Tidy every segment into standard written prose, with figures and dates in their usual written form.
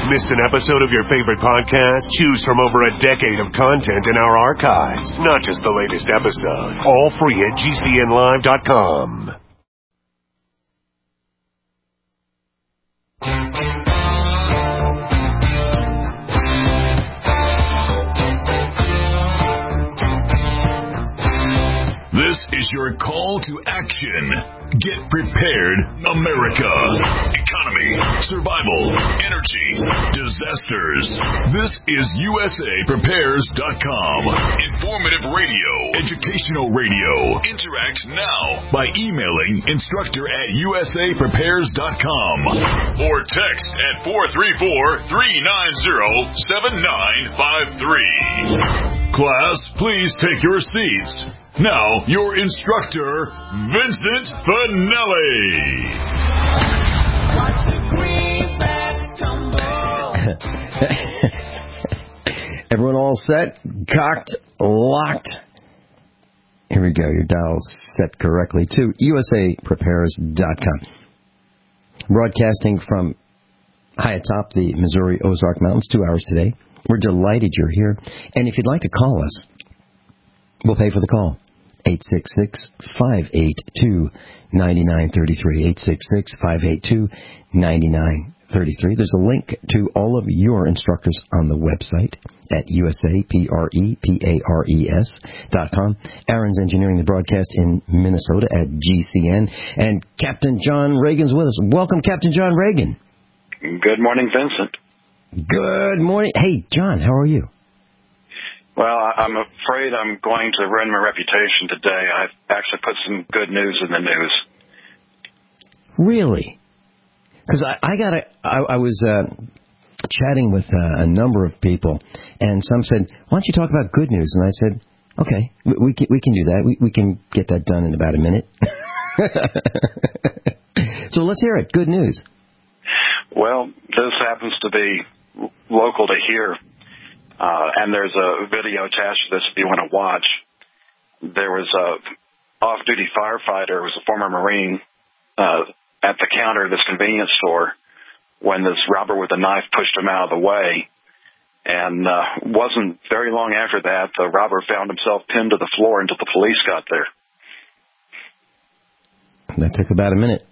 Missed an episode of your favorite podcast? Choose from over a decade of content in our archives, not just the latest episode. All free at GCNlive.com. This is your call to action. Get prepared, America. Economy, survival, energy, disasters. This is USAPrepares.com. Informative radio, educational radio. Interact now by emailing instructor@USAPrepares.com or text at 434-390-7953. Class, please take your seats. Now, your instructor, Vincent Finelli. Watch the greenback tumble. Everyone all set? Cocked? Locked? Here we go. Your dial's set correctly to USAPrepares.com. Broadcasting from high atop the Missouri Ozark Mountains, 2 hours today. We're delighted you're here. And if you'd like to call us, we'll pay for the call. 866-582-9933. 866-582-9933. There's a link to all of your instructors on the website at USAPREPARES.com. Aaron's engineering the broadcast in Minnesota at GCN. And Captain John Reagan's with us. Welcome, Captain John Reagan. Good morning, Vincent. Good morning. Hey, John, how are you? Well, I'm afraid I'm going to ruin my reputation today. I've actually put some good news in the news. Really? Because I was chatting with a number of people, and some said, why don't you talk about good news? And I said, okay, we can do that. We can get that done in about a minute. So let's hear it. Good news. Well, this happens to be local to here. And there's a video attached to this if you want to watch. There was a off-duty firefighter, who was a former Marine, at the counter of this convenience store when this robber with a knife pushed him out of the way. And wasn't very long after that, the robber found himself pinned to the floor until the police got there. That took about a minute.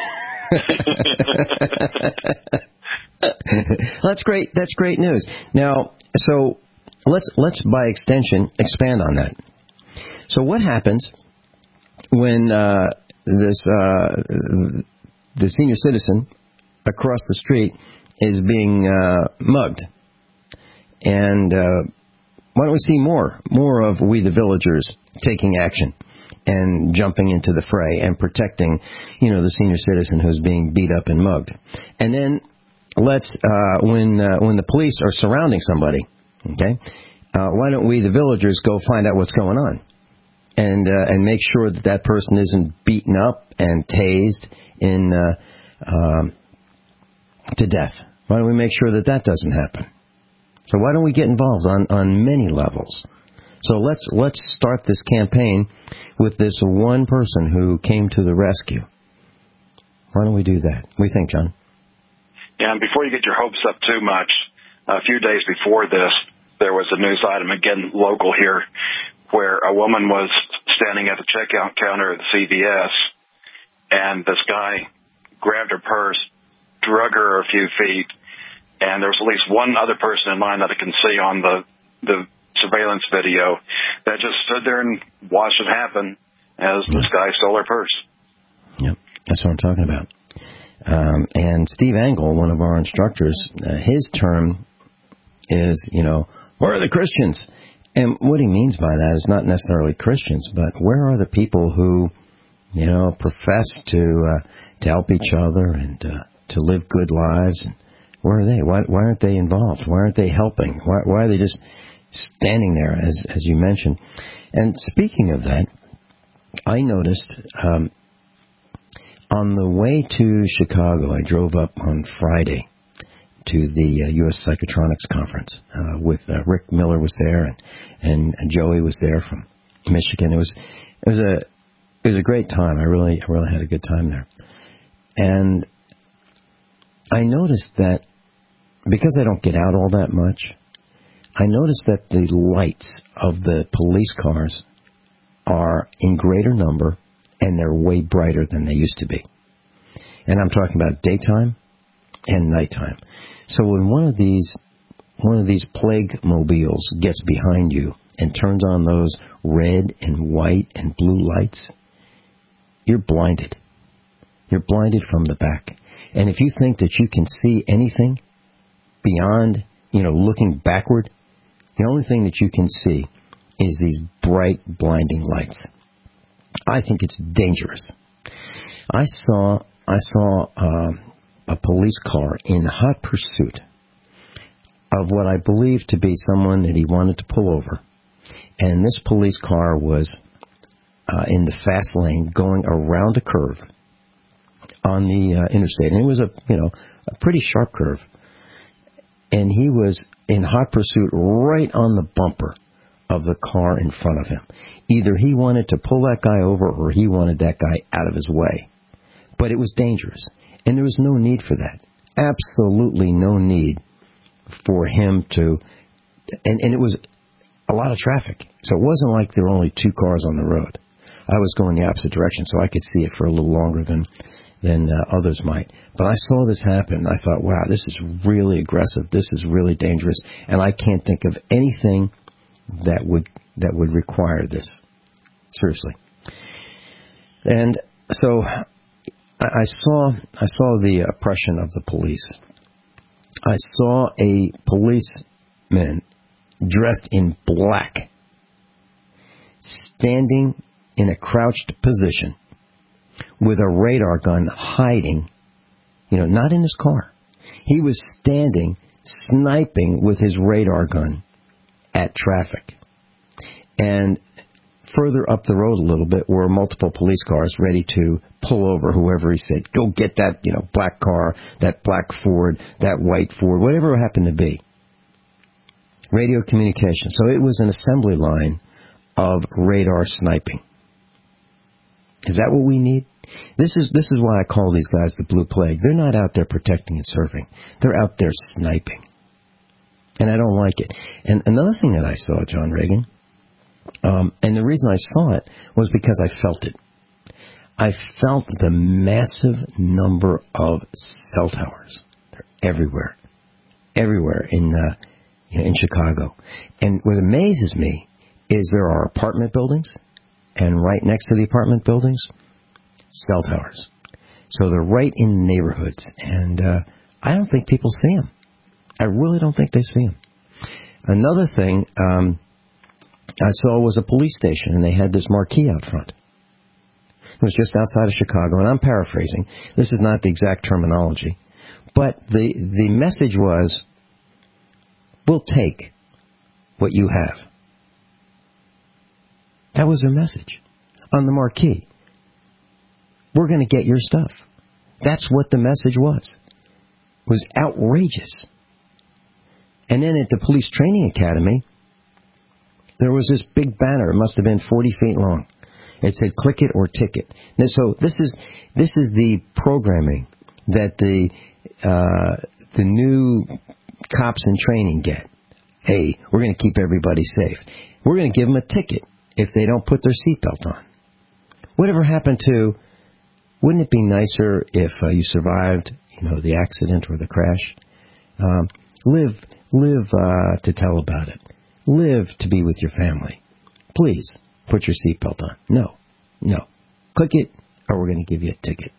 That's great. That's great news. Now, so let's by extension expand on that. So what happens when the senior citizen across the street is being mugged? And why don't we see more of we the villagers taking action and jumping into the fray and protecting, the senior citizen who's being beat up and mugged. And then let's, when the police are surrounding somebody, okay, why don't we, the villagers, go find out what's going on and make sure that person isn't beaten up and tased to death? Why don't we make sure that doesn't happen? So why don't we get involved on many levels? So let's start this campaign with this one person who came to the rescue. Why don't we do that? What do you think, John? Yeah, and before you get your hopes up too much, a few days before this, there was a news item, again, local here, where a woman was standing at the checkout counter at the CVS, and this guy grabbed her purse, drug her a few feet, and there was at least one other person in line that I can see on the surveillance video that just stood there and watched it happen as this guy stole her purse. Yep, that's what I'm talking about. And Steve Angle, one of our instructors, his term is, where are the Christians? And what he means by that is not necessarily Christians, but where are the people who, profess to help each other and to live good lives? And where are they? Why aren't they involved? Why aren't they helping? Why are they just standing there, as you mentioned? And speaking of that, I noticed on the way to Chicago, I drove up on Friday to the U.S. Psychotronics Conference with Rick Miller was there and Joey was there from Michigan. It was a great time. I really had a good time there. And I noticed that because I don't get out all that much, I notice that the lights of the police cars are in greater number, and they're way brighter than they used to be. And I'm talking about daytime and nighttime. So when one of these plague mobiles gets behind you and turns on those red and white and blue lights, you're blinded. You're blinded from the back. And if you think that you can see anything beyond, looking backward, the only thing that you can see is these bright, blinding lights. I think it's dangerous. I saw a police car in hot pursuit of what I believe to be someone that he wanted to pull over. And this police car was in the fast lane going around a curve on the interstate. And it was a pretty sharp curve. And he was in hot pursuit right on the bumper of the car in front of him. Either he wanted to pull that guy over or he wanted that guy out of his way. But it was dangerous. And there was no need for that. Absolutely no need for him to... And it was a lot of traffic. So it wasn't like there were only two cars on the road. I was going the opposite direction, so I could see it for a little longer than others might. But I saw this happen, and I thought, wow, this is really aggressive. This is really dangerous. And I can't think of anything that would require this. Seriously. And so I saw the oppression of the police. I saw a policeman dressed in black standing in a crouched position with a radar gun hiding, not in his car. He was standing, sniping with his radar gun at traffic. And further up the road a little bit were multiple police cars ready to pull over whoever he said, go get that, black car, that black Ford, that white Ford, whatever it happened to be. Radio communication. So it was an assembly line of radar sniping. Is that what we need? This is why I call these guys the Blue Plague. They're not out there protecting and serving. They're out there sniping. And I don't like it. And another thing that I saw, John Reagan, and the reason I saw it was because I felt it. I felt the massive number of cell towers. They're everywhere. Everywhere in Chicago. And what amazes me is there are apartment buildings, and right next to the apartment buildings, cell towers. So they're right in the neighborhoods, and I don't think people see them. I really don't think they see them. Another thing I saw was a police station, and they had this marquee out front. It was just outside of Chicago, and I'm paraphrasing. This is not the exact terminology. But the message was, we'll take what you have. That was their message on the marquee. We're going to get your stuff. That's what the message was. It was outrageous. And then at the Police Training Academy, there was this big banner. It must have been 40 feet long. It said, click it or ticket. And so this is the programming that the new cops in training get. Hey, we're going to keep everybody safe. We're going to give them a ticket if they don't put their seatbelt on. Whatever happened to, wouldn't it be nicer if you survived, the accident or the crash? Live to tell about it. Live to be with your family. Please, put your seatbelt on. No. Click it, or we're going to give you a ticket.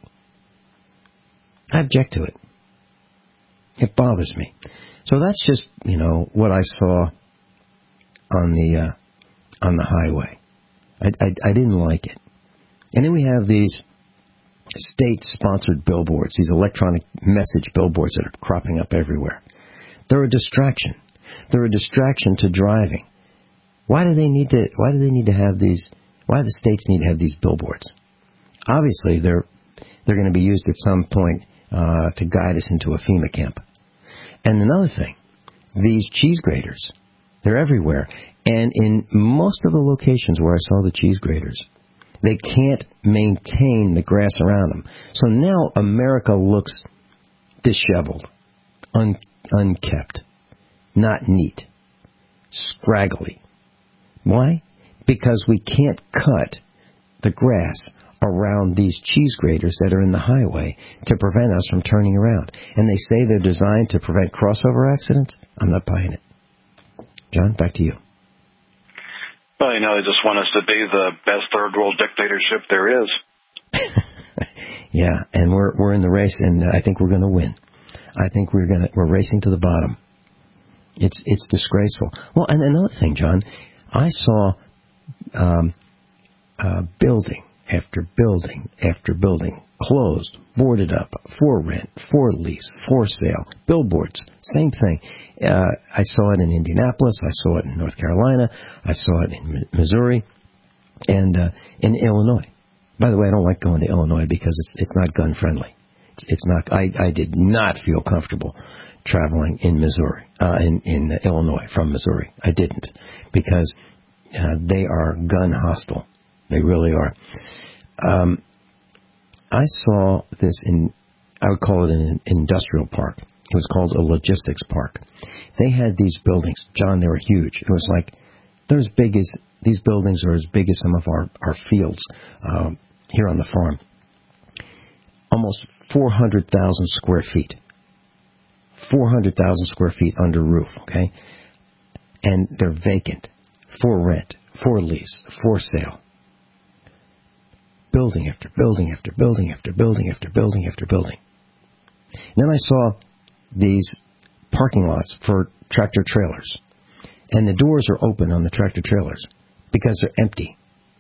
I object to it. It bothers me. So that's just, what I saw on the highway. I didn't like it. And then we have these state-sponsored billboards, these electronic message billboards that are cropping up everywhere. They're a distraction. They're a distraction to driving. Why do they need to have these? Why do the states need to have these billboards? Obviously, they're going to be used at some point to guide us into a FEMA camp. And another thing, these cheese graters, they're everywhere. And in most of the locations where I saw the cheese graters, they can't maintain the grass around them. So now America looks disheveled, unkept, not neat, scraggly. Why? Because we can't cut the grass around these cheese graters that are in the highway to prevent us from turning around. And they say they're designed to prevent crossover accidents. I'm not buying it. John, back to you. Well, they just want us to be the best third world dictatorship there is. Yeah, and we're in the race, and I think we're going to win. I think we're racing to the bottom. It's disgraceful. Well, and another thing, John, I saw building after building after building closed, boarded up, for rent, for lease, for sale, billboards, same thing. I saw it in Indianapolis, I saw it in North Carolina, I saw it in Missouri, and in Illinois. By the way, I don't like going to Illinois because it's not gun friendly. It's not. I did not feel comfortable traveling in Missouri, in Illinois from Missouri. I didn't, because they are gun hostile. They really are. I saw this I would call it an industrial park. It was called a logistics park. They had these buildings. John, they were huge. It was like, these buildings are as big as some of our fields here on the farm. Almost 400,000 square feet. 400,000 square feet under roof, okay? And they're vacant, for rent, for lease, for sale. Building after building after building after building after building after building. And then I saw these parking lots for tractor trailers. And the doors are open on the tractor trailers because they're empty.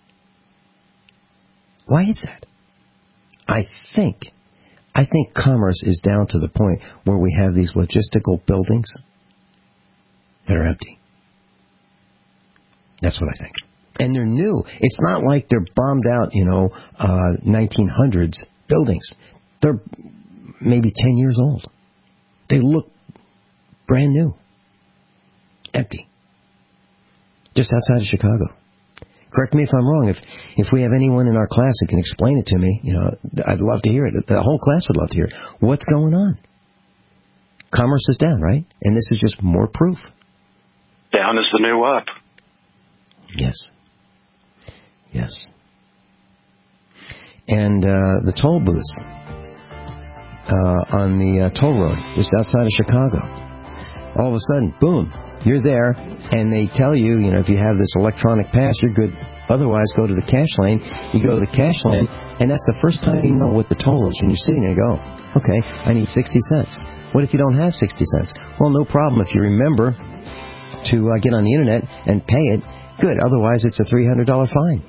Why is that? I think commerce is down to the point where we have these logistical buildings that are empty. That's what I think. And they're new. It's not like they're bombed out, 1900s buildings. They're maybe 10 years old. They look brand new. Empty. Just outside of Chicago. Correct me if I'm wrong. If we have anyone in our class who can explain it to me, I'd love to hear it. The whole class would love to hear it. What's going on? Commerce is down, right? And this is just more proof. Down is the new up. Yes. Yes. And the toll booths on the toll road just outside of Chicago. All of a sudden, boom, you're there, and they tell you, if you have this electronic pass, you're good. Otherwise, go to the cash lane. You go to the cash lane, and that's the first time you know what the toll is. And you're sitting there, go, okay, I need 60 cents. What if you don't have 60 cents? Well, no problem if you remember to get on the internet and pay it. Good. Otherwise, it's a $300 fine.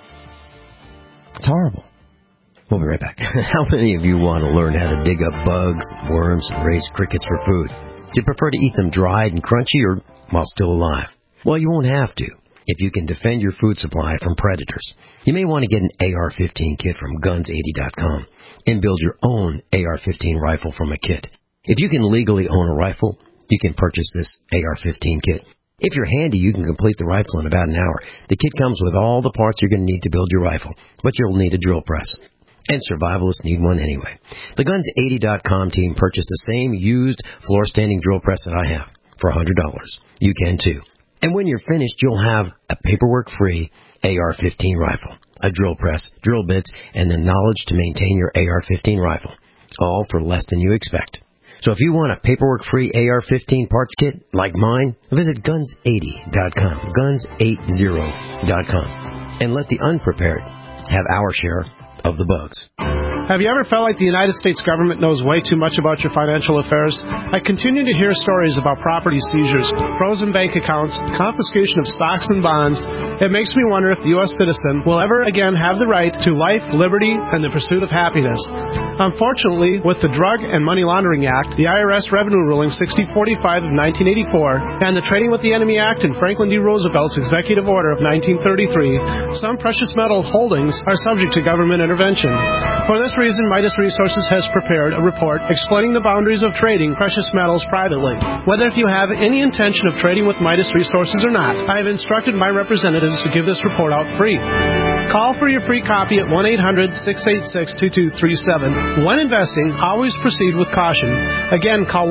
It's horrible. We'll be right back. How many of you want to learn how to dig up bugs, worms, and raise crickets for food? Do you prefer to eat them dried and crunchy or while still alive? Well, you won't have to if you can defend your food supply from predators. You may want to get an AR-15 kit from Guns80.com and build your own AR-15 rifle from a kit. If you can legally own a rifle, you can purchase this AR-15 kit. If you're handy, you can complete the rifle in about an hour. The kit comes with all the parts you're going to need to build your rifle, but you'll need a drill press. And survivalists need one anyway. The Guns80.com team purchased the same used floor-standing drill press that I have for $100. You can too. And when you're finished, you'll have a paperwork-free AR-15 rifle, a drill press, drill bits, and the knowledge to maintain your AR-15 rifle, all for less than you expect. So if you want a paperwork-free AR-15 parts kit like mine, visit Guns80.com, Guns80.com, and let the unprepared have our share of the bugs. Have you ever felt like the United States government knows way too much about your financial affairs? I continue to hear stories about property seizures, frozen bank accounts, confiscation of stocks and bonds. It makes me wonder if the U.S. citizen will ever again have the right to life, liberty, and the pursuit of happiness. Unfortunately, with the Drug and Money Laundering Act, the IRS Revenue Ruling 6045 of 1984, and the Trading with the Enemy Act and Franklin D. Roosevelt's Executive Order of 1933, some precious metal holdings are subject to government intervention. For this reason, Midas Resources has prepared a report explaining the boundaries of trading precious metals privately. Whether if you have any intention of trading with Midas Resources or not, I have instructed my representatives to give this report out free. Call for your free copy at 1-800-686-2237. When investing, always proceed with caution. Again, call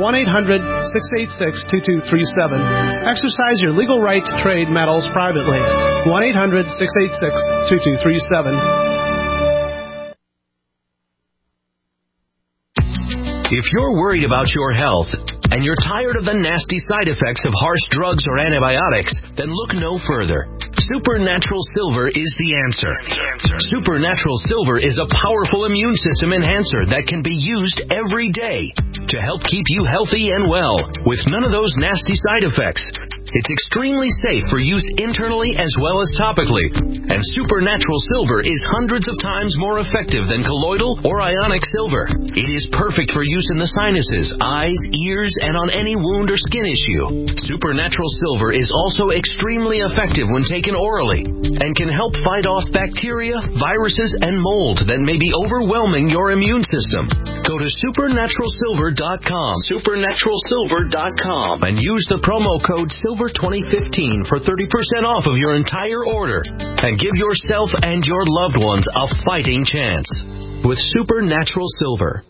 1-800-686-2237. Exercise your legal right to trade metals privately. 1-800-686-2237. If you're worried about your health and you're tired of the nasty side effects of harsh drugs or antibiotics, then look no further. Supernatural Silver is the answer. Supernatural Silver is a powerful immune system enhancer that can be used every day to help keep you healthy and well with none of those nasty side effects. It's extremely safe for use internally as well as topically. And Supernatural Silver is hundreds of times more effective than colloidal or ionic silver. It is perfect for use in the sinuses, eyes, ears, and on any wound or skin issue. Supernatural Silver is also extremely effective when taken orally and can help fight off bacteria, viruses, and mold that may be overwhelming your immune system. Go to supernaturalsilver.com, supernaturalsilver.com, and use the promo code SILVER2015 for 30% off of your entire order, and give yourself and your loved ones a fighting chance with Supernatural Silver.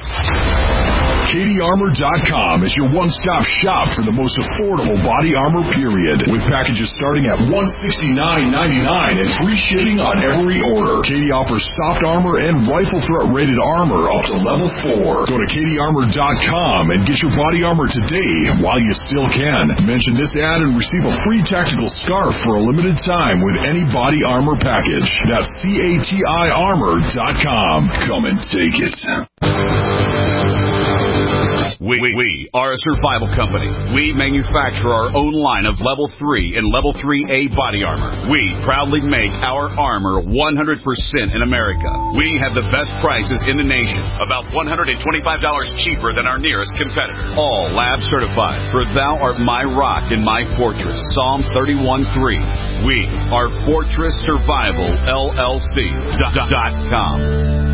CatieArmor.com is your one-stop shop for the most affordable body armor, period. With packages starting at $169.99 and free shipping on every order. Katie offers soft armor and rifle threat rated armor up to level 4. Go to CatieArmor.com and get your body armor today while you still can. Mention this ad and receive a free tactical scarf for a limited time with any body armor package. That's CatieArmor.com. Come and take it. We are a survival company. We manufacture our own line of Level 3 and Level 3A body armor. We proudly make our armor 100% in America. We have the best prices in the nation, about $125 cheaper than our nearest competitor. All lab certified, for thou art my rock and my fortress. Psalm 31:3. We are Fortress Survival LLC.com.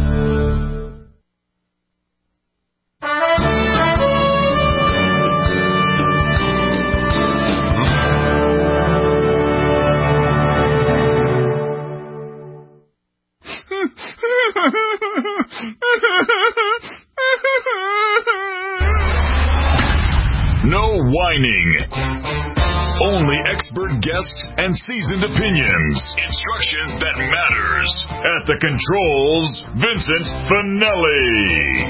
No whining. Only expert guests and seasoned opinions. Instruction that matters. At the controls, Vincent Finelli.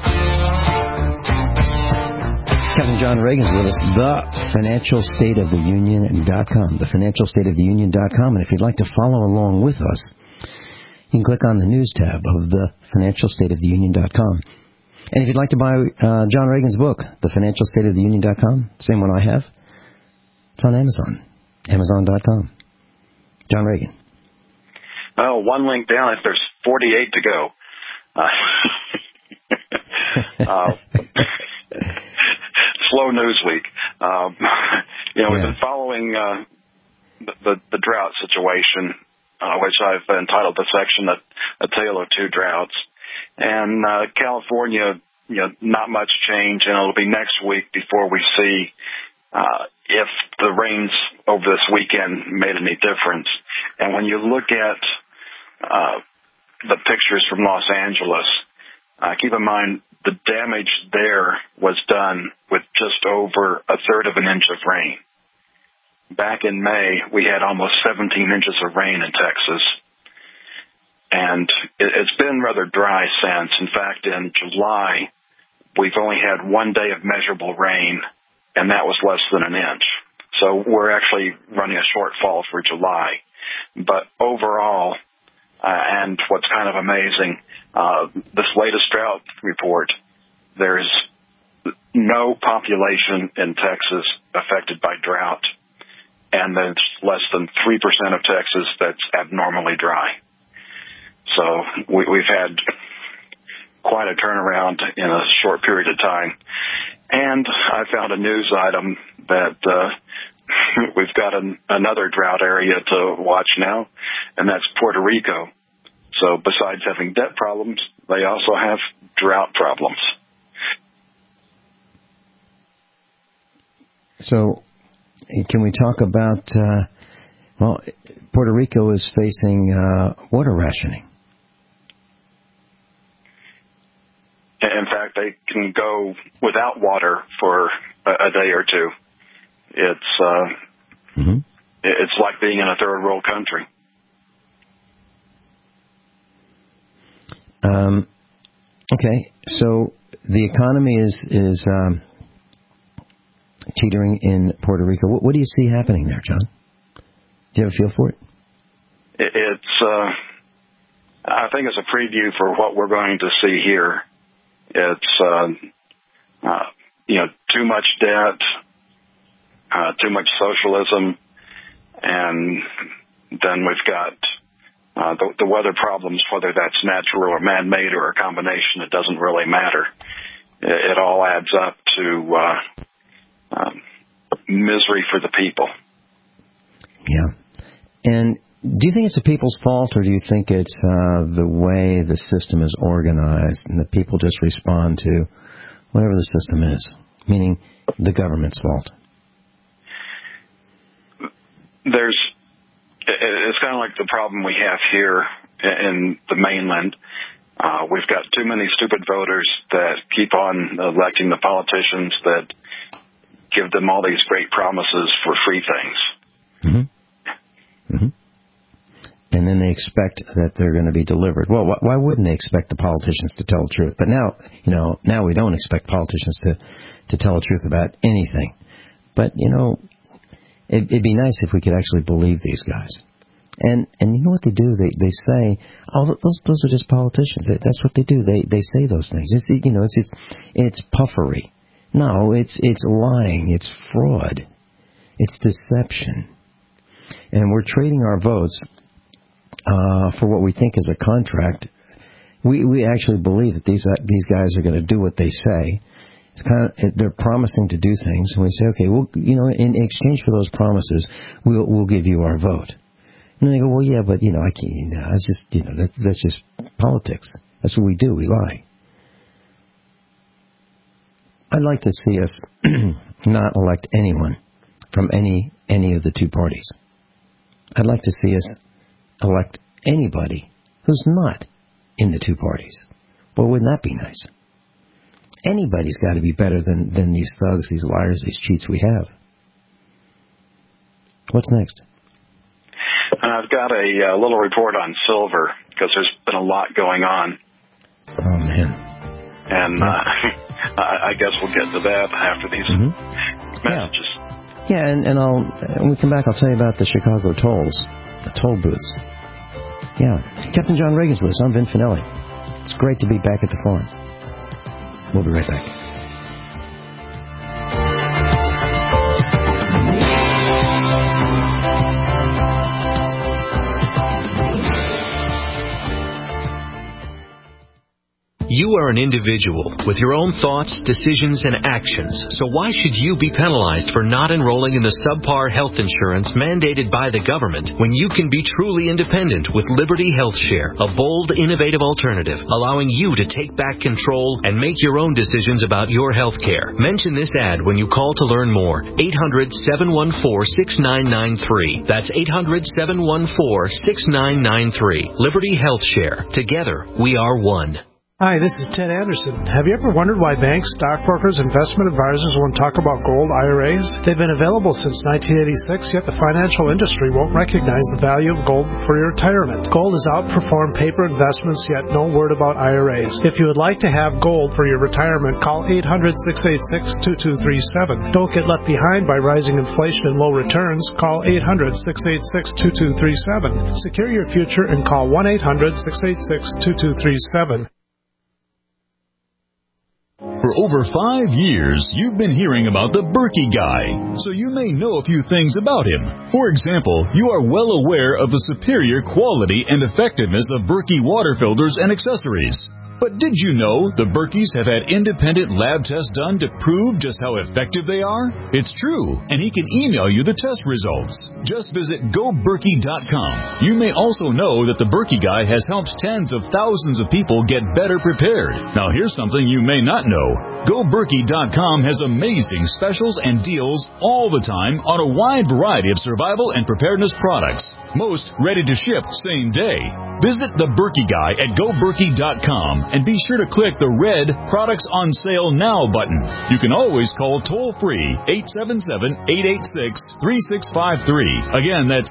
Captain John Reagan's with us, thefinancialstateoftheunion.com, thefinancialstateoftheunion.com. And if you'd like to follow along with us, you can click on the news tab of thefinancialstateoftheunion.com. And if you'd like to buy John Reagan's book, thefinancialstateoftheunion.com, same one I have, it's on Amazon, amazon.com. John Reagan. Oh, one link down if there's 48 to go. Slow news week. We've been following the drought situation, which I've entitled the section A Tale of Two Droughts. And California, not much change, and it'll be next week before we see if the rains over this weekend made any difference. And when you look at the pictures from Los Angeles, keep in mind the damage there was done with just over a third of an inch of rain. Back in May, we had almost 17 inches of rain in Texas. And it's been rather dry since. In fact, in July, we've only had one day of measurable rain, and that was less than an inch. So we're actually running a shortfall for July. But overall, and what's kind of amazing, this latest drought report, there's no population in Texas affected by drought, and there's less than 3% of Texas that's abnormally dry. So we've had quite a turnaround in a short period of time. And I found a news item that we've got another drought area to watch now, and that's Puerto Rico. So besides having debt problems, they also have drought problems. So can we talk about Well, Puerto Rico is facing water rationing. In fact, they can go without water for a day or two. It's like being in a third world country. Okay, so the economy is teetering in Puerto Rico. What do you see happening there, John? Do you have a feel for it? I think it's a preview for what we're going to see here. It's, too much debt, too much socialism, and then we've got the weather problems, whether that's natural or man-made or a combination. It doesn't really matter. It all adds up to misery for the people. Yeah. And do you think it's the people's fault, or do you think it's the way the system is organized and the people just respond to whatever the system is, meaning the government's fault? It's kind of like the problem we have here in the mainland. We've got too many stupid voters that keep on electing the politicians that give them all these great promises for free things. And then they expect that they're going to be delivered. Well, why wouldn't they expect the politicians to tell the truth? But now we don't expect politicians to tell the truth about anything. But, it'd be nice if we could actually believe these guys. And you know what they do? They say, oh, those are just politicians. That's what they do. They say those things. It's puffery. No, it's lying. It's fraud. It's deception. And we're trading our votes for what we think is a contract. We actually believe that these guys are going to do what they say. It's they're promising to do things, and we say, okay, well, in exchange for those promises, we'll give you our vote. And they go, well, yeah, but I can't. It's just that's just politics. That's what we do. We lie. I'd like to see us not elect anyone from any of the two parties. I'd like to see us elect anybody who's not in the two parties. Well, wouldn't that be nice? Anybody's got to be better than these thugs, these liars, these cheats we have. What's next? I've got a little report on silver, because there's been a lot going on. Oh, man. And I guess we'll get to that after these messages. Yeah, and when we come back, I'll tell you about the Chicago tolls, the toll booths. Yeah. Captain John Reagan's with us. I'm Vin Finelli. It's great to be back at the farm. We'll be right back. You are an individual with your own thoughts, decisions, and actions, so why should you be penalized for not enrolling in the subpar health insurance mandated by the government when you can be truly independent with Liberty Health Share, a bold, innovative alternative, allowing you to take back control and make your own decisions about your health care. Mention this ad when you call to learn more. 800-714-6993. That's 800-714-6993. Liberty Health Share. Together, we are one. Hi, this is Ted Anderson. Have you ever wondered why banks, stockbrokers, investment advisors won't talk about gold IRAs? They've been available since 1986, yet the financial industry won't recognize the value of gold for your retirement. Gold has outperformed paper investments, yet no word about IRAs. If you would like to have gold for your retirement, call 800-686-2237. Don't get left behind by rising inflation and low returns. Call 800-686-2237. Secure your future and call 1-800-686-2237. For over 5 years, you've been hearing about the Berkey Guy, so you may know a few things about him. For example, you are well aware of the superior quality and effectiveness of Berkey water filters and accessories. But did you know the Berkeys have had independent lab tests done to prove just how effective they are? It's true, and he can email you the test results. Just visit GoBerkey.com. You may also know that the Berkey Guy has helped tens of thousands of people get better prepared. Now here's something you may not know. GoBerkey.com has amazing specials and deals all the time on a wide variety of survival and preparedness products. Most ready to ship same day. Visit the Berkey Guy at GoBerkey.com and be sure to click the red Products on Sale Now button. You can always call toll-free 877-886-3653. Again, that's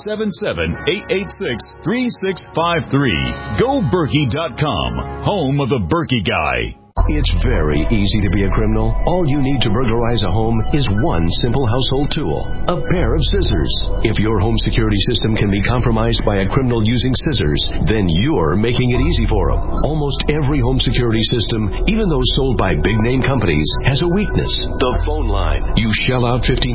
877-886-3653. GoBerkey.com, home of the Berkey Guy. It's very easy to be a criminal. All you need to burglarize a home is one simple household tool, a pair of scissors. If your home security system can be compromised by a criminal using scissors, then you're making it easy for them. Almost every home security system, even those sold by big-name companies, has a weakness, the phone line. You shell out $1,500,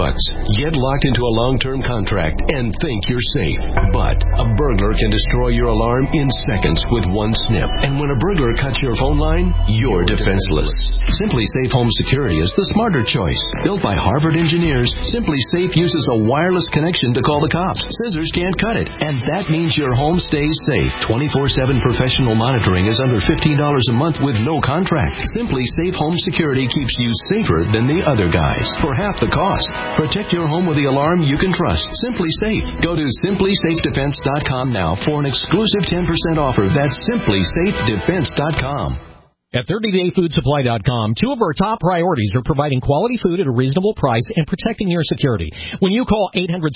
get locked into a long-term contract, and think you're safe. But a burglar can destroy your alarm in seconds with one snip. And when a burglar cuts your phone line, you're defenseless. Simply Safe Home Security is the smarter choice. Built by Harvard engineers, Simply Safe uses a wireless connection to call the cops. Scissors can't cut it, and that means your home stays safe. 24/7 professional monitoring is under $15 a month with no contract. Simply Safe Home Security keeps you safer than the other guys for half the cost. Protect your home with the alarm you can trust. Simply Safe. Go to simplysafedefense.com now for an exclusive 10% offer. That's simplysafedefense.com. At 30dayfoodsupply.com, two of our top priorities are providing quality food at a reasonable price and protecting your security. When you call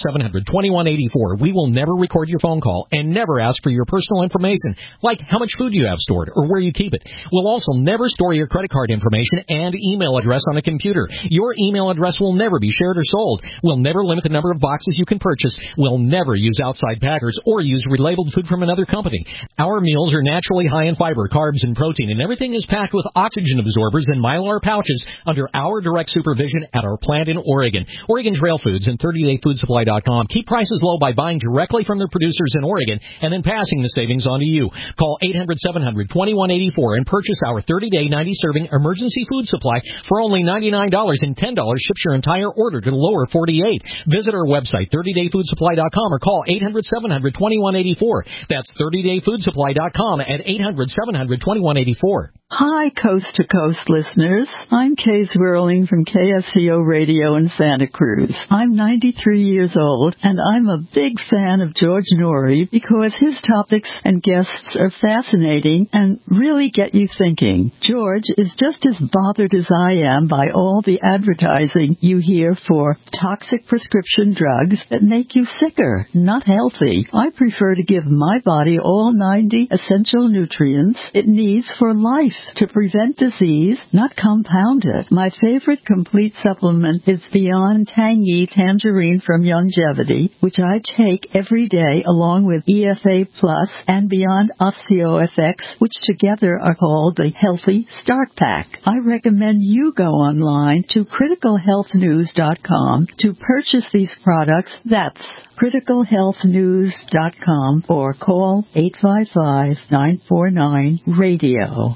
800-700-2184, we will never record your phone call and never ask for your personal information, like how much food you have stored or where you keep it. We'll also never store your credit card information and email address on a computer. Your email address will never be shared or sold. We'll never limit the number of boxes you can purchase. We'll never use outside packers or use relabeled food from another company. Our meals are naturally high in fiber, carbs, and protein, and everything is packed with oxygen absorbers and Mylar pouches under our direct supervision at our plant in Oregon. Oregon Trail Foods and 30dayfoodsupply.com keep prices low by buying directly from their producers in Oregon and then passing the savings on to you. Call 800-700-2184 and purchase our 30-day 90-serving emergency food supply for only $99, and $10 ships your entire order to the lower 48. Visit our website, 30dayfoodsupply.com, or call 800-700-2184. That's 30dayfoodsupply.com at 800-700-2184. Hi, Coast to Coast listeners. I'm Kay Zwirling from KSCO Radio in Santa Cruz. I'm 93 years old, and I'm a big fan of George Norrie because his topics and guests are fascinating and really get you thinking. George is just as bothered as I am by all the advertising you hear for toxic prescription drugs that make you sicker, not healthy. I prefer to give my body all 90 essential nutrients it needs for life to prevent disease, not compound it. My favorite complete supplement is Beyond Tangy Tangerine from Youngevity, which I take every day along with EFA Plus and Beyond OsteoFX, which together are called the Healthy Start Pack. I recommend you go online to criticalhealthnews.com to purchase these products. That's criticalhealthnews.com or call 855-949-RADIO.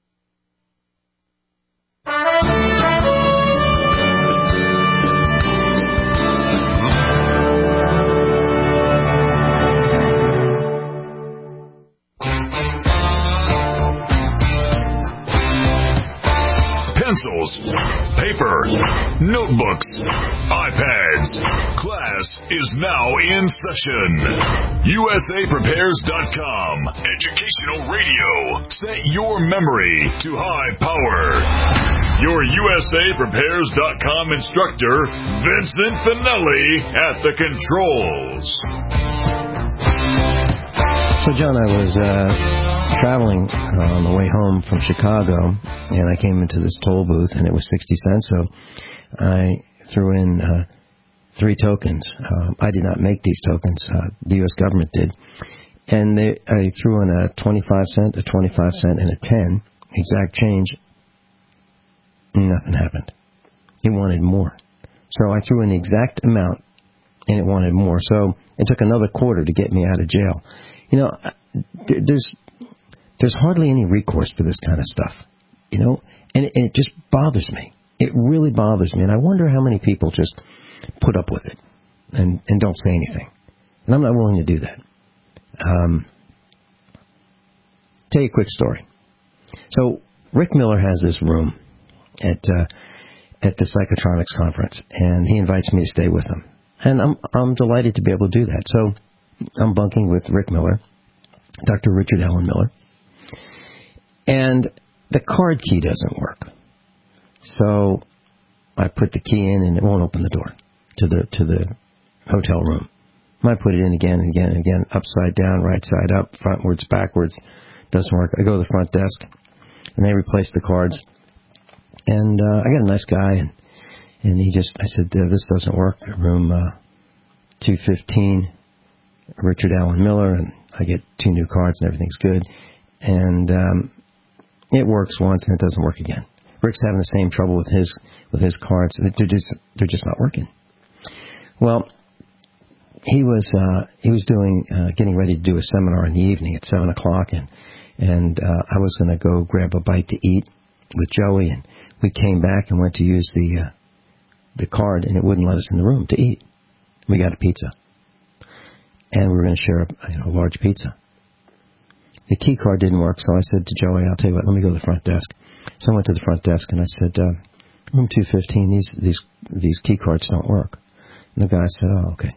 Pencils, paper, notebooks, iPads. Class is now in session. USAPrepares.com. Educational radio. Set your memory to high power. Your USAPrepares.com instructor, Vincent Finelli, at the controls. So, John, I was traveling on the way home from Chicago, and I came into this toll booth, and it was 60 cents, so I threw in 3 tokens. I did not make these tokens. The U.S. government did. And I threw in a 25 cent, a 25 cent, and a 10, exact change. Nothing happened. It wanted more. So I threw in the exact amount, and it wanted more. So it took another quarter to get me out of jail. You know, There's hardly any recourse for this kind of stuff, you know, and it just bothers me. It really bothers me, and I wonder how many people just put up with it and don't say anything. And I'm not willing to do that. Tell you a quick story. So Rick Miller has this room at the Psychotronics conference, and he invites me to stay with him. And I'm delighted to be able to do that. So I'm bunking with Rick Miller, Dr. Richard Allen Miller, and the card key doesn't work. So I put the key in, and it won't open the door to the hotel room. I put it in again and again and again, upside down, right side up, frontwards, backwards. Doesn't work. I go to the front desk, and they replace the cards. And I got a nice guy, and I said, this doesn't work. Room 215, Richard Allen Miller, and I get 2 new cards, and everything's good. And it works once, and it doesn't work again. Rick's having the same trouble with his cards. They're just not working. Well, he was getting ready to do a seminar in the evening at 7:00, and I was going to go grab a bite to eat with Joey, and we came back and went to use the card, and it wouldn't let us in the room to eat. We got a pizza, and we were going to share a large pizza. The key card didn't work, so I said to Joey, I'll tell you what, let me go to the front desk. So I went to the front desk, and I said, room 215, these key cards don't work. And the guy said, oh, okay.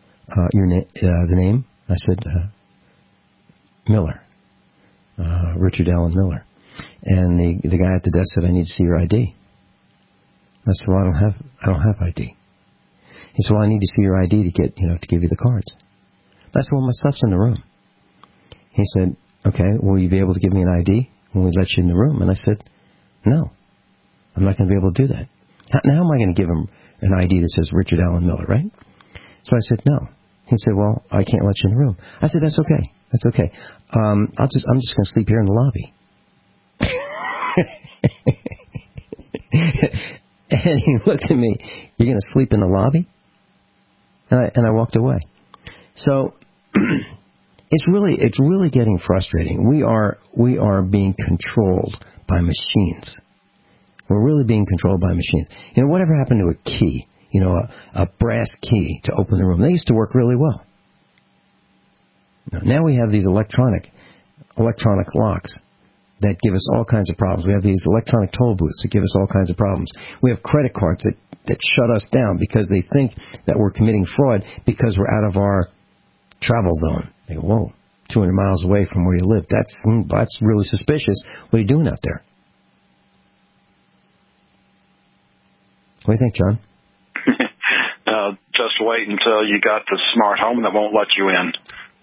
The name? I said, Miller. Richard Allen Miller. And the guy at the desk said, I need to see your ID. I said, well, I don't have ID. He said, well, I need to see your ID to give you the cards. I said, well, my stuff's in the room. He said, okay, will you be able to give me an ID when we let you in the room? And I said, no, I'm not going to be able to do that. Now how am I going to give him an ID that says Richard Allen Miller, right? So I said, no. He said, well, I can't let you in the room. I said, that's okay. That's okay. I'm just going to sleep here in the lobby. And he looked at me, you're going to sleep in the lobby? And I walked away. So it's really getting frustrating. We are being controlled by machines. We're really being controlled by machines. Whatever happened to a key? A brass key to open the room. They used to work really well. Now we have these electronic locks that give us all kinds of problems. We have these electronic toll booths that give us all kinds of problems. We have credit cards that shut us down because they think that we're committing fraud because we're out of our travel zone. They go, whoa, 200 miles away from where you live. That's really suspicious. What are you doing out there? What do you think, John? Just wait until you got the smart home that won't let you in.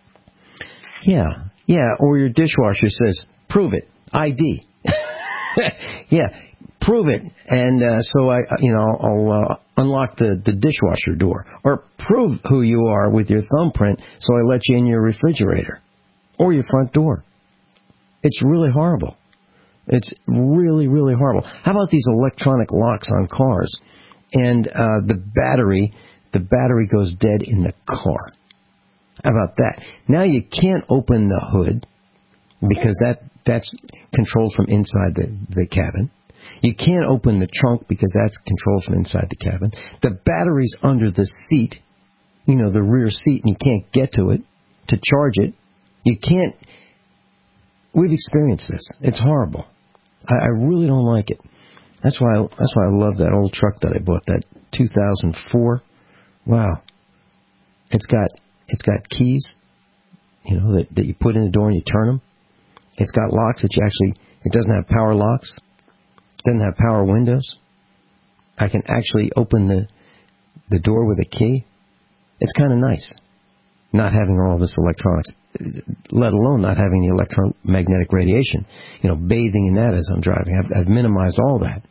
Yeah. Or your dishwasher says, prove it, ID. Yeah, prove it, and so I'll unlock the dishwasher door, or prove who you are with your thumbprint, so I let you in your refrigerator or your front door. It's really horrible. It's really, really horrible. How about these electronic locks on cars, and the battery goes dead in the car? How about that? Now you can't open the hood because that's controlled from inside the cabin. You can't open the trunk because that's controlled from inside the cabin. The battery's under the seat, the rear seat, and you can't get to it to charge it. You can't. We've experienced this. It's horrible. I really don't like it. That's why I love that old truck that I bought, that 2004. Wow. It's got keys, that you put in the door and you turn them. It's got locks that it doesn't have power locks. It doesn't have power windows. I can actually open the door with a key. It's kind of nice not having all this electronics, let alone not having the electromagnetic radiation, bathing in that as I'm driving. I've minimized all that.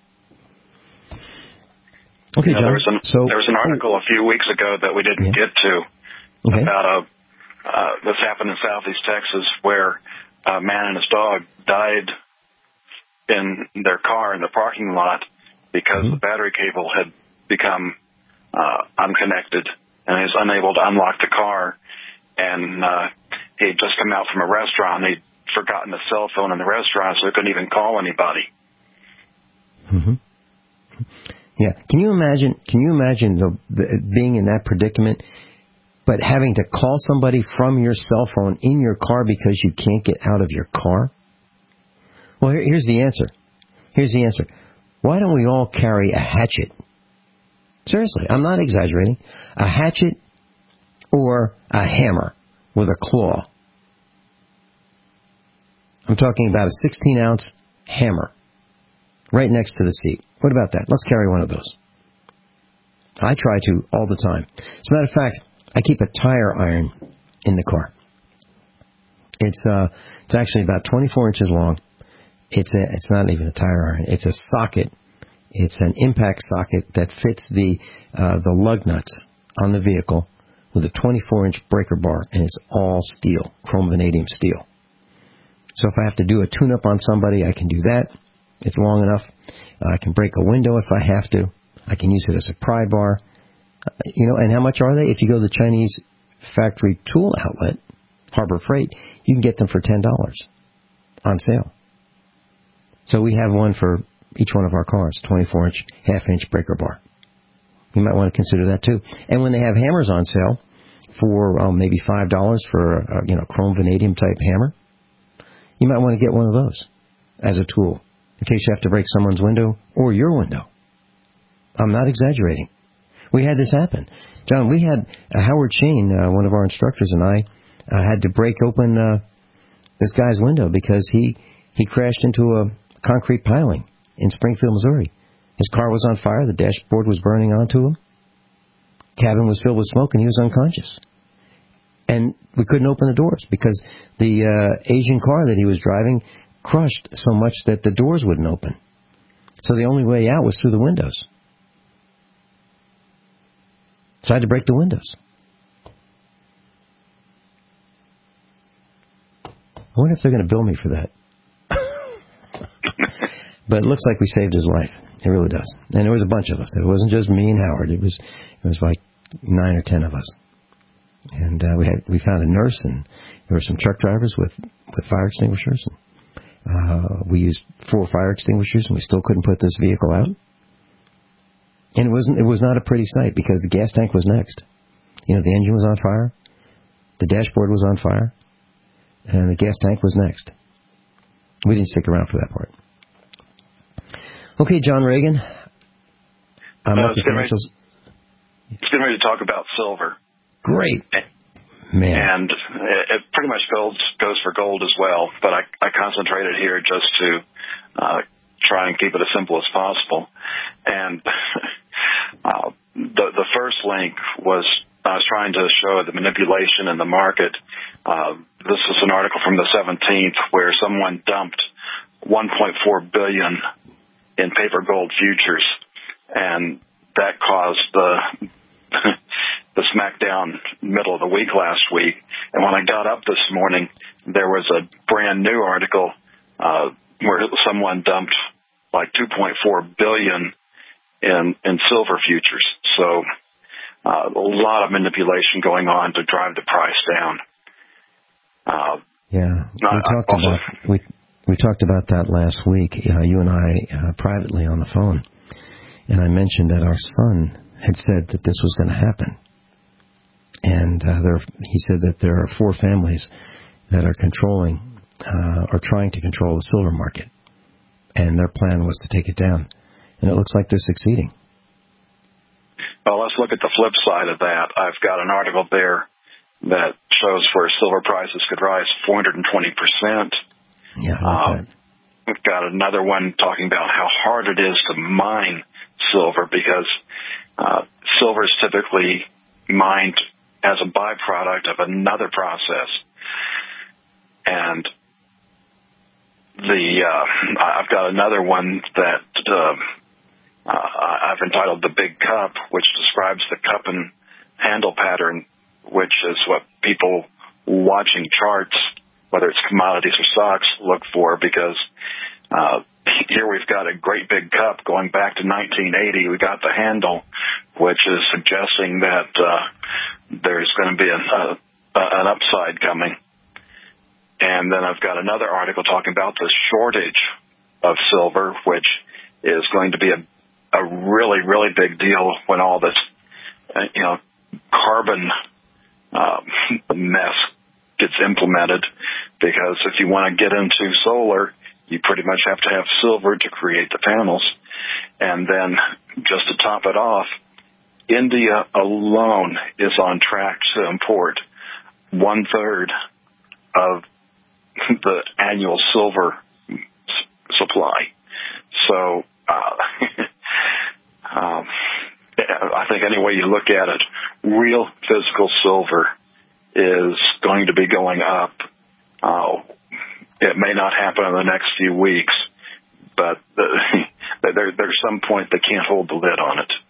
Okay, John. There was an article a few weeks ago that we didn't get to about this happened in Southeast Texas where a man and his dog died in their car in the parking lot because the battery cable had become unconnected and he was unable to unlock the car. And he had just come out from a restaurant. He forgotten a cell phone in the restaurant, so he couldn't even call anybody. Mm-hmm. Yeah. Can you imagine being in that predicament, but having to call somebody from your cell phone in your car because you can't get out of your car? Well, here's the answer. Why don't we all carry a hatchet? Seriously, I'm not exaggerating. A hatchet or a hammer with a claw. I'm talking about a 16-ounce hammer right next to the seat. What about that? Let's carry one of those. I try to all the time. As a matter of fact, I keep a tire iron in the car. It's actually about 24 inches long. It's not even a tire iron. It's a socket. It's an impact socket that fits the lug nuts on the vehicle with a 24-inch breaker bar, and it's all steel, chrome vanadium steel. So if I have to do a tune-up on somebody, I can do that. It's long enough. I can break a window if I have to. I can use it as a pry bar. And how much are they? If you go to the Chinese factory tool outlet, Harbor Freight, you can get them for $10 on sale. So we have one for each one of our cars, 24-inch, half-inch breaker bar. You might want to consider that too. And when they have hammers on sale for maybe $5 for a chrome vanadium type hammer, you might want to get one of those as a tool in case you have to break someone's window or your window. I'm not exaggerating. We had this happen. John, we had Howard Shane, one of our instructors, and I had to break open this guy's window because he crashed into a concrete piling in Springfield, Missouri. His car was on fire. The dashboard was burning onto him. Cabin was filled with smoke, and he was unconscious. And we couldn't open the doors because the Asian car that he was driving crushed so much that the doors wouldn't open. So the only way out was through the windows. So I had to break the windows. I wonder if they're going to bill me for that. But it looks like we saved his life. It really does. And there was a bunch of us. It wasn't just me and Howard. It was like 9 or 10 of us. And we found a nurse, and there were some truck drivers with fire extinguishers. And, we used 4 fire extinguishers, and we still couldn't put this vehicle out. And it was not a pretty sight because the gas tank was next. The engine was on fire, the dashboard was on fire, and the gas tank was next. We didn't stick around for that part. Okay, John Reagan. It's getting ready to talk about silver. Great. Man. And it pretty much goes for gold as well, but I concentrated here just to try and keep it as simple as possible. And the first link was I was trying to show the manipulation in the market. This is an article from the 17th where someone dumped $1.4 billion in paper gold futures, and that caused the smackdown middle of the week last week. And when I got up this morning, there was a brand new article where someone dumped like $2.4 billion in silver futures. So a lot of manipulation going on to drive the price down. We talked about that last week, you and I, privately on the phone. And I mentioned that our son had said that this was going to happen. And he said that there are 4 families that are controlling or trying to control the silver market. And their plan was to take it down. And it looks like they're succeeding. Well, let's look at the flip side of that. I've got an article there that shows where silver prices could rise 420%. Yeah, we've got another one talking about how hard it is to mine silver because silver is typically mined as a byproduct of another process. And I've got another one that I've entitled The Big Cup, which describes the cup and handle pattern, which is what people watching charts, whether it's commodities or stocks, look for, because here we've got a great big cup going back to 1980. We got the handle, which is suggesting that there's going to be an upside coming. And then I've got another article talking about the shortage of silver, which is going to be a really, really big deal when all this, carbon mess gets implemented. Because if you want to get into solar, you pretty much have to have silver to create the panels. And then just to top it off, India alone is on track to import 1/3 of the annual silver supply. So I think any way you look at it, real physical silver is going to be going up. It may not happen in the next few weeks, but there's some point they can't hold the lid on it.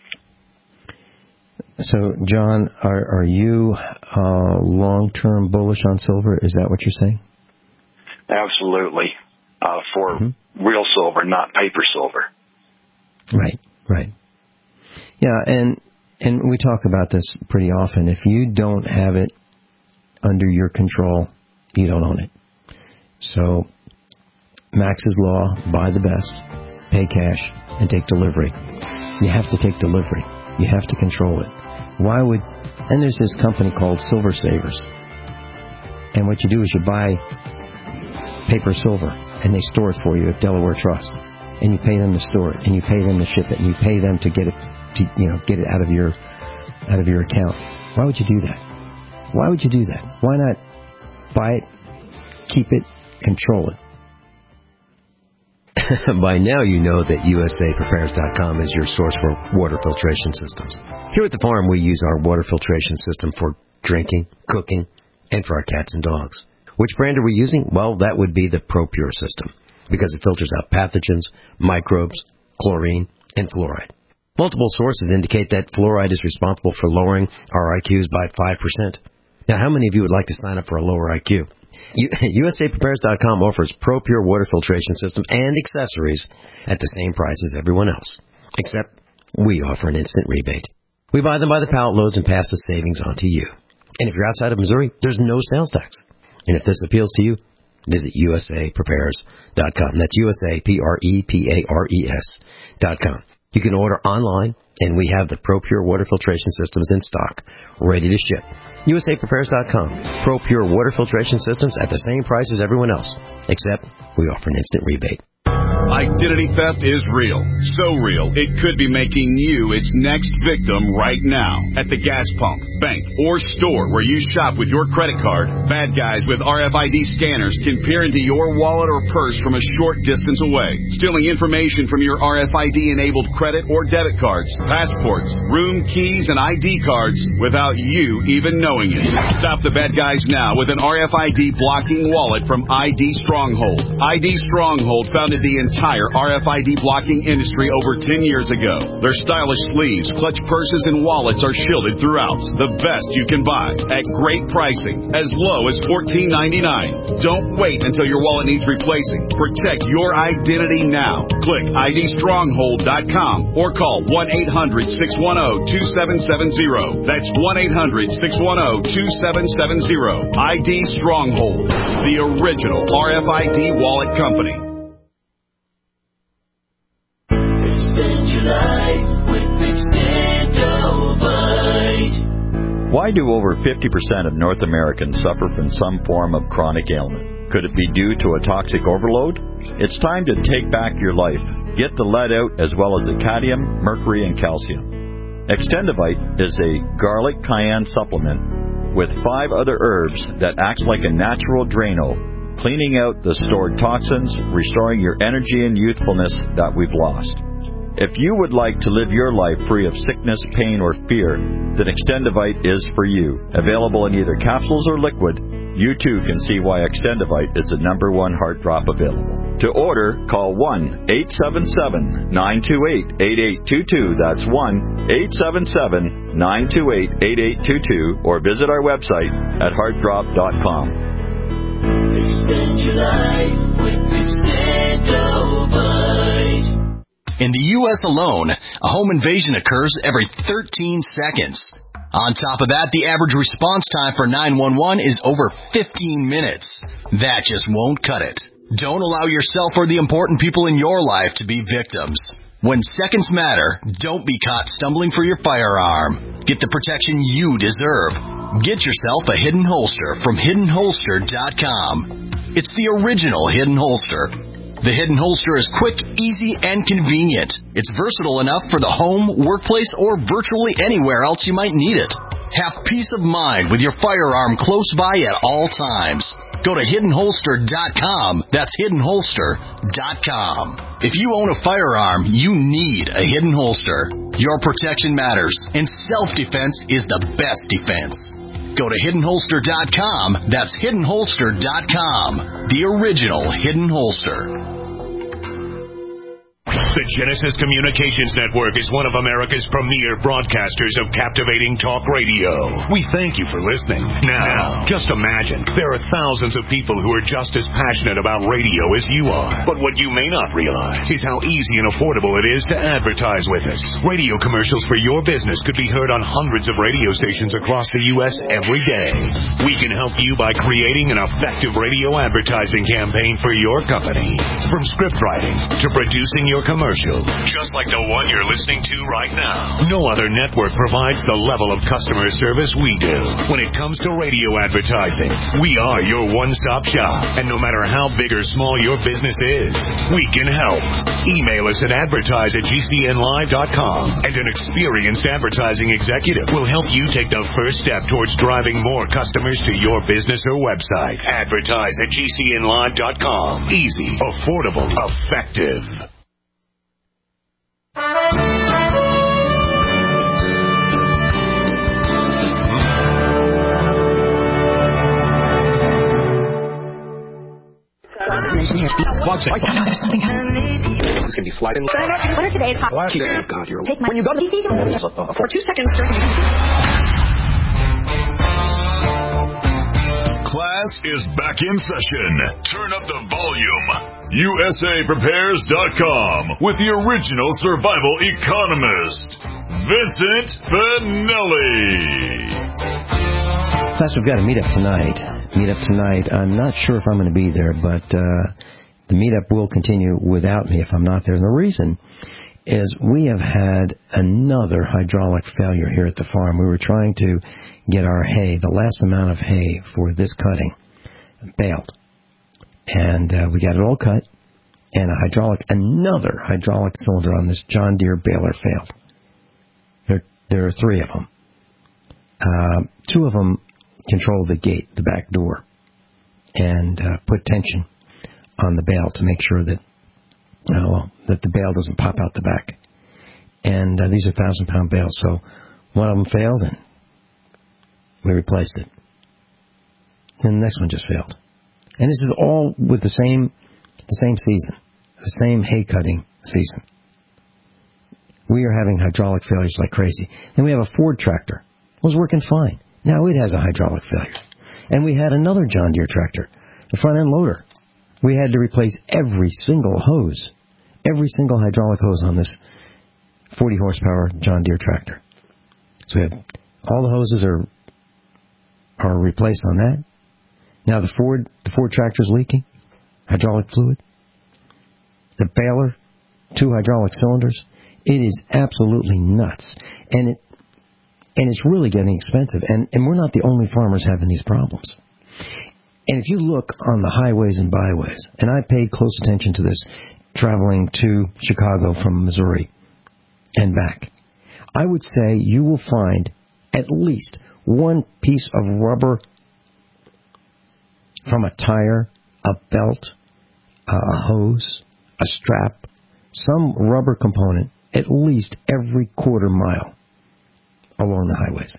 So, John, are you long-term bullish on silver? Is that what you're saying? Absolutely. For real silver, not paper silver. Right. Yeah, and we talk about this pretty often. If you don't have it under your control, you don't own it. So, Max's law, buy the best, pay cash, and take delivery. You have to take delivery. You have to control it. And there's this company called Silver Savers. And what you do is you buy paper silver, and they store it for you at Delaware Trust. And you pay them to store it, and you pay them to ship it, and you pay them to get it out of your account. Why would you do that? Why would you do that? Why not buy it, keep it, control it? By now you know that USAPrepares.com is your source for water filtration systems. Here at the farm, we use our water filtration system for drinking, cooking, and for our cats and dogs. Which brand are we using? Well, that would be the ProPure system, because it filters out pathogens, microbes, chlorine, and fluoride. Multiple sources indicate that fluoride is responsible for lowering our IQs by 5%. Now, how many of you would like to sign up for a lower IQ? USAPrepares.com offers ProPure water filtration systems and accessories at the same price as everyone else, except we offer an instant rebate. We buy them by the pallet loads and pass the savings on to you. And if you're outside of Missouri, there's no sales tax. And if this appeals to you, visit USAPrepares.com. That's USAPrepares.com. You can order online, and we have the ProPure water filtration systems in stock, ready to ship. USAPrepares.com. ProPure water filtration systems at the same price as everyone else, except we offer an instant rebate. Identity theft is real. So real, it could be making you its next victim right now. At the gas pump, bank, or store where you shop with your credit card, bad guys with RFID scanners can peer into your wallet or purse from a short distance away, stealing information from your RFID-enabled credit or debit cards, passports, room keys, and ID cards without you even knowing it. Stop the bad guys now with an RFID blocking wallet from ID Stronghold. ID Stronghold founded the entire RFID blocking industry over 10 years ago. Their stylish sleeves, clutch purses, and wallets are shielded throughout. The best you can buy at great pricing, as low as $14.99. Don't wait until your wallet needs replacing. Protect your identity now. Click IDStronghold.com or call 1-800-610-2770. That's 1-800-610-2770. ID Stronghold, the original RFID wallet company. Spend your life with Extendovite. Why do over 50% of North Americans suffer from some form of chronic ailment? Could it be due to a toxic overload? It's time to take back your life. Get the lead out as well as the cadmium, mercury, and calcium. Extendovite is a garlic cayenne supplement with 5 other herbs that acts like a natural Drano, cleaning out the stored toxins, restoring your energy and youthfulness that we've lost. If you would like to live your life free of sickness, pain, or fear, then Extendovite is for you. Available in either capsules or liquid, you too can see why Extendovite is the #1 heart drop available. To order, call 1-877-928-8822. That's 1-877-928-8822. Or visit our website at heartdrop.com. Extend your life with Extendovite. In the U.S. alone, a home invasion occurs every 13 seconds. On top of that, the average response time for 911 is over 15 minutes. That just won't cut it. Don't allow yourself or the important people in your life to be victims. When seconds matter, don't be caught stumbling for your firearm. Get the protection you deserve. Get yourself a Hidden Holster from HiddenHolster.com. It's the original Hidden Holster. The Hidden Holster is quick, easy, and convenient. It's versatile enough for the home, workplace, or virtually anywhere else you might need it. Have peace of mind with your firearm close by at all times. Go to HiddenHolster.com. That's HiddenHolster.com. If you own a firearm, you need a Hidden Holster. Your protection matters, and self-defense is the best defense. Go to HiddenHolster.com. That's HiddenHolster.com. The original Hidden Holster. The Genesis Communications Network is one of America's premier broadcasters of captivating talk radio. We thank you for listening. Now, just imagine, there are thousands of people who are just as passionate about radio as you are. But what you may not realize is how easy and affordable it is to advertise with us. Radio commercials for your business could be heard on hundreds of radio stations across the U.S. every day. We can help you by creating an effective radio advertising campaign for your company. From script writing to producing your commercial, just like the one you're listening to right now. No other network provides the level of customer service we do. When it comes to radio advertising, we are your one-stop shop. And no matter how big or small your business is, we can help. Email us at advertise@gcnlive.com, and an experienced advertising executive will help you take the first step towards driving more customers to your business or website. Advertise@gcnlive.com. Easy, affordable, effective. It's going to be sliding. What are today's hot? God, you're take my when you go to the for 2 seconds. Class is back in session. Turn up the volume. USAPrepares.com with the original survival economist, Vincent Finelli. Class, we've got a meetup tonight. I'm not sure if I'm going to be there, but the meetup will continue without me if I'm not there. And the reason is we have had another hydraulic failure here at the farm. We were trying to get our hay, the last amount of hay for this cutting, baled. And we got it all cut, and another hydraulic cylinder on this John Deere baler failed. There are 3 of them. 2 of them control the gate, the back door, and put tension on the bale to make sure that the bale doesn't pop out the back. And these are 1,000-pound bales, so one of them failed, and we replaced it. And the next one just failed. And this is all with the same season, the same hay cutting season. We are having hydraulic failures like crazy. Then we have a Ford tractor. It was working fine. Now it has a hydraulic failure. And we had another John Deere tractor, the front end loader. We had to replace every single hose, every single hydraulic hose on this 40 horsepower John Deere tractor. So we have all the hoses are replaced on that. Now the Ford tractor's leaking hydraulic fluid. The baler, 2 hydraulic cylinders. It is absolutely nuts, and it's really getting expensive. And we're not the only farmers having these problems. And if you look on the highways and byways, and I paid close attention to this traveling to Chicago from Missouri and back, I would say you will find at least one piece of rubber from a tire, a belt, a hose, a strap, some rubber component at least every quarter mile along the highways.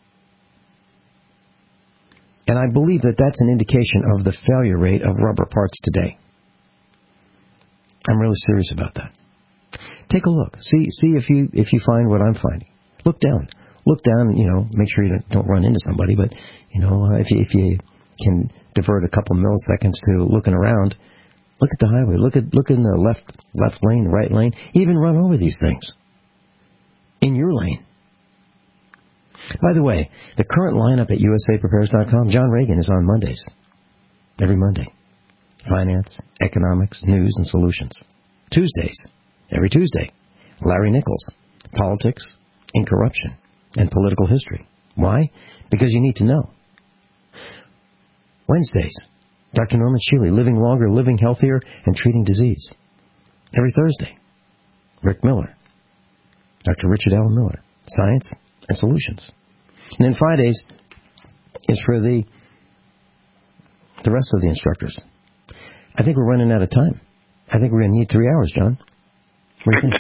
And I believe that that's an indication of the failure rate of rubber parts today. I'm really serious about that. Take a look. See if you find what I'm finding. Look down. Make sure you don't run into somebody, but if you can divert a couple milliseconds to looking around, look at the highway. Look in the left lane, the right lane. Even run over these things in your lane. By the way, the current lineup at USAPrepares.com, John Reagan is on Mondays. Every Monday. Finance, economics, news, and solutions. Tuesdays. Every Tuesday. Larry Nichols. Politics and corruption and political history. Why? Because you need to know. Wednesdays. Dr. Norman Shealy. Living longer, living healthier, and treating disease. Every Thursday. Rick Miller. Dr. Richard Allen Miller. Science and solutions. And then Fridays is for the rest of the instructors. I think we're running out of time. I think we're going to need 3 hours, John. What do you think?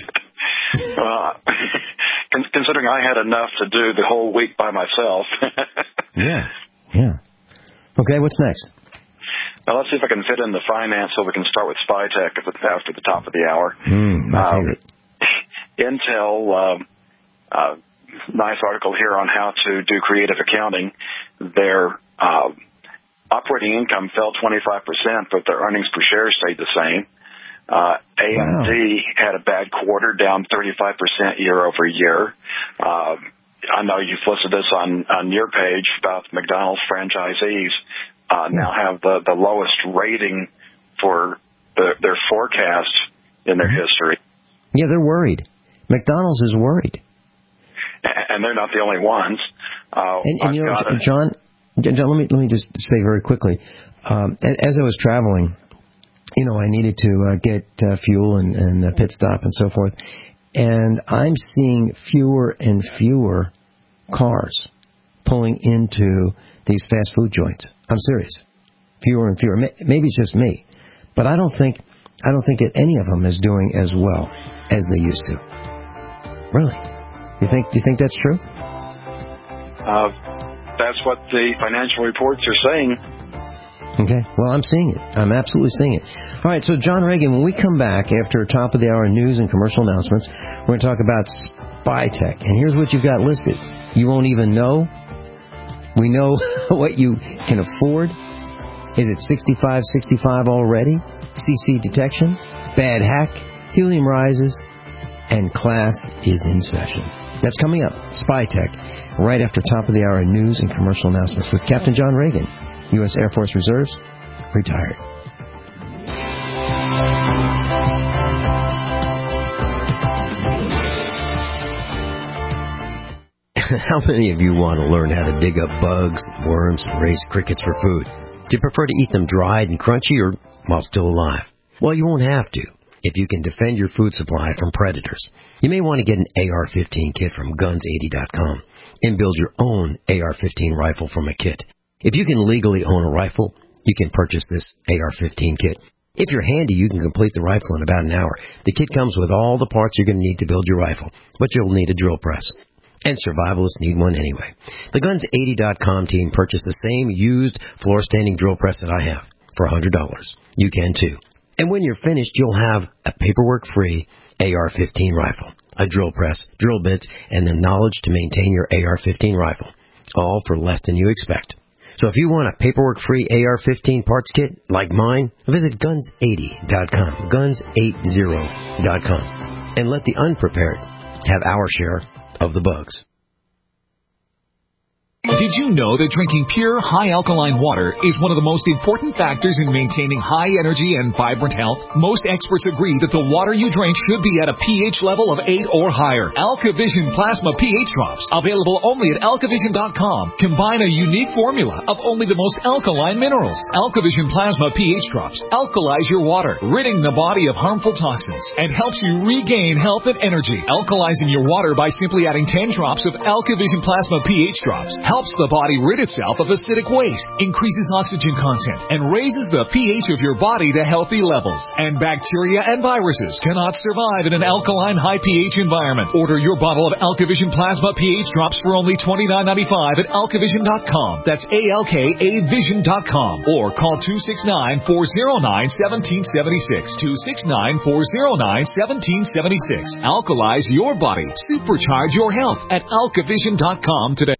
Considering I had enough to do the whole week by myself. Yeah. Okay, what's next? Now, let's see if I can fit in the finance so we can start with SpyTech after the top of the hour. My favorite. Intel, nice article here on how to do creative accounting. Their operating income fell 25%, but their earnings per share stayed the same. AMD had a bad quarter, down 35% year over year. I know you've listed this on your page about McDonald's franchisees now have the lowest rating for their forecast in their history. Yeah, they're worried. McDonald's is worried. And they're not the only ones. And you know, John, let me just say very quickly, as I was traveling, you know, I needed to get fuel and pit stop and so forth, and I'm seeing fewer and fewer cars pulling into these fast food joints. I'm serious. Fewer and fewer. Maybe it's just me, but I don't think that any of them is doing as well as they used to. Really? You think that's true? That's what the financial reports are saying. Okay. Well, I'm seeing it. I'm absolutely seeing it. All right. So, John Reagan, when we come back after top of the hour news and commercial announcements, we're going to talk about SpyTech. And here's what you've got listed. You won't even know. We know what you can afford. Is it 65 already? CC detection, bad hack, helium rises, and class is in session. That's coming up. SpyTech, right after top of the hour news and commercial announcements with Captain John Reagan, U.S. Air Force Reserves, retired. How many of you want to learn how to dig up bugs, worms, and raise crickets for food? Do you prefer to eat them dried and crunchy or while still alive? Well, you won't have to if you can defend your food supply from predators. You may want to get an AR-15 kit from Guns80.com and build your own AR-15 rifle from a kit. If you can legally own a rifle, you can purchase this AR-15 kit. If you're handy, you can complete the rifle in about an hour. The kit comes with all the parts you're going to need to build your rifle, but you'll need a drill press. And survivalists need one anyway. The Guns80.com team purchased the same used floor-standing drill press that I have for $100. You can too. And when you're finished, you'll have a paperwork-free AR-15 rifle, a drill press, drill bits, and the knowledge to maintain your AR-15 rifle, all for less than you expect. So if you want a paperwork-free AR-15 parts kit like mine, visit Guns80.com, Guns80.com, and let the unprepared have our share of the bugs. Did you know that drinking pure, high-alkaline water is one of the most important factors in maintaining high energy and vibrant health? Most experts agree that the water you drink should be at a pH level of 8 or higher. AlkaVision Plasma pH Drops, available only at AlkaVision.com, combine a unique formula of only the most alkaline minerals. AlkaVision Plasma pH Drops alkalize your water, ridding the body of harmful toxins, and helps you regain health and energy. Alkalizing your water by simply adding 10 drops of AlkaVision Plasma pH Drops helps the body rid itself of acidic waste, increases oxygen content, and raises the pH of your body to healthy levels. And bacteria and viruses cannot survive in an alkaline high pH environment. Order your bottle of AlkaVision Plasma pH Drops for only $29.95 at AlkaVision.com. That's ALKAVision.com. Or call 269-409-1776. 269-409-1776. Alkalize your body. Supercharge your health at AlkaVision.com today.